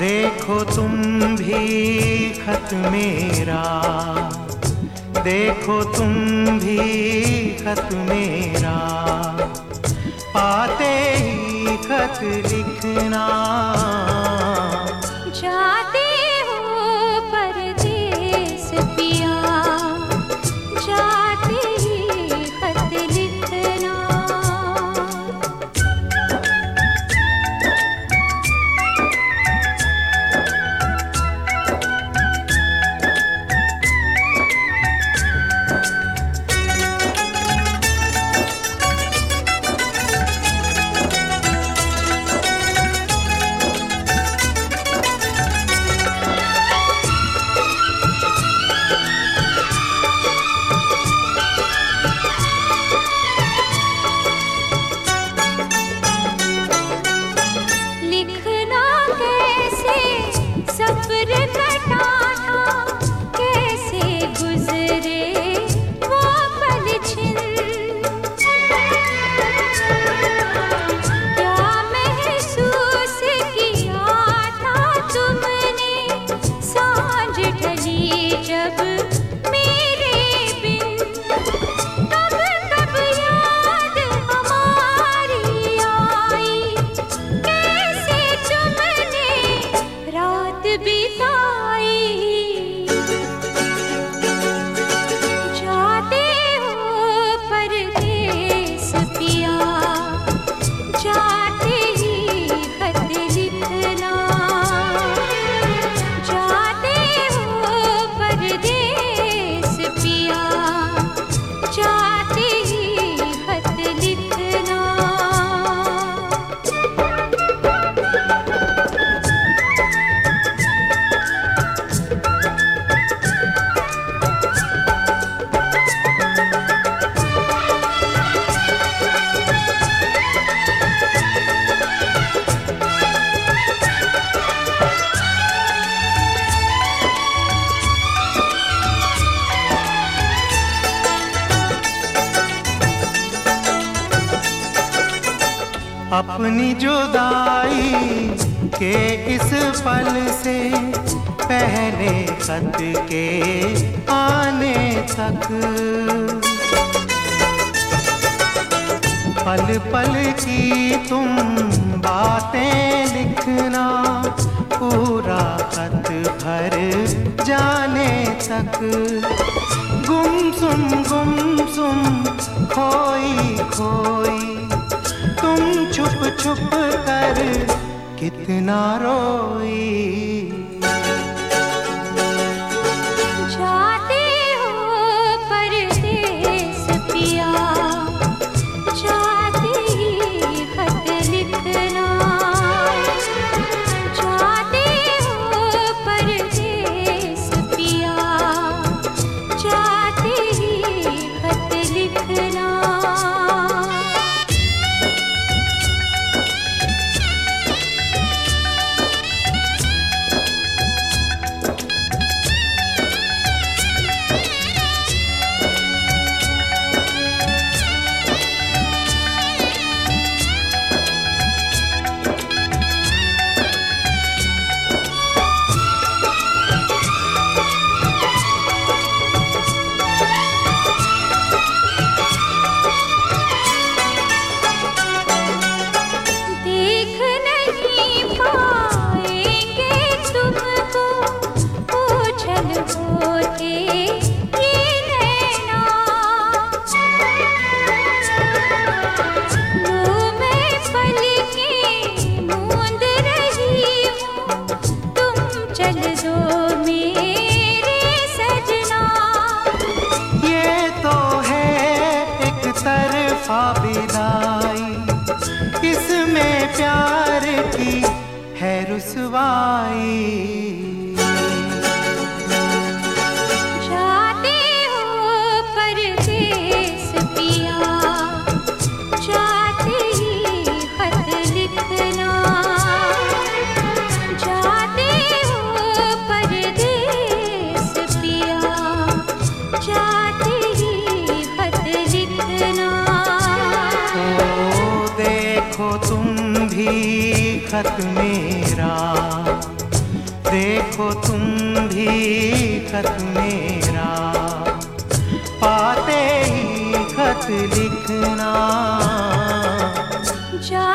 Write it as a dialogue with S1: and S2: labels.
S1: देखो तुम भी खत मेरा, देखो तुम भी खत मेरा, पाते ही खत लिखना।
S2: जाते हो परदेस पिया, जाते ही खत लिखना।
S1: अपनी जुदाई के इस पल से पहले खत के आने तक, पल पल की तुम बातें लिखना, पूरा खत भर जाने तक। गुमसुम खोई खोई तुम छुप छुप कर कितना रोई।
S2: जाते हो परदेस पिया, जाते ही खत लिखना। जाते हो परदेस पिया, जाते ही खत लिखना।
S1: विदाई इसमें प्यार की है रुसवाई।
S2: जाते हो परदेस पिया, जाते ही खत लिखना। जाते हो परदेस पिया, जाते ही खत लिखना।
S1: देखो तुम भी खत मेरा, देखो तुम भी खत मेरा, पाते ही खत लिखना।